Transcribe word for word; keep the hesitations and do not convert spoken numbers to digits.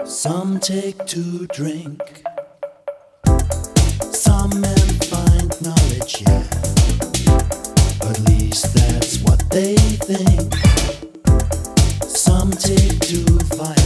Some take to drink, some men find knowledge, yeah. At least that's what they think. Some take to fight.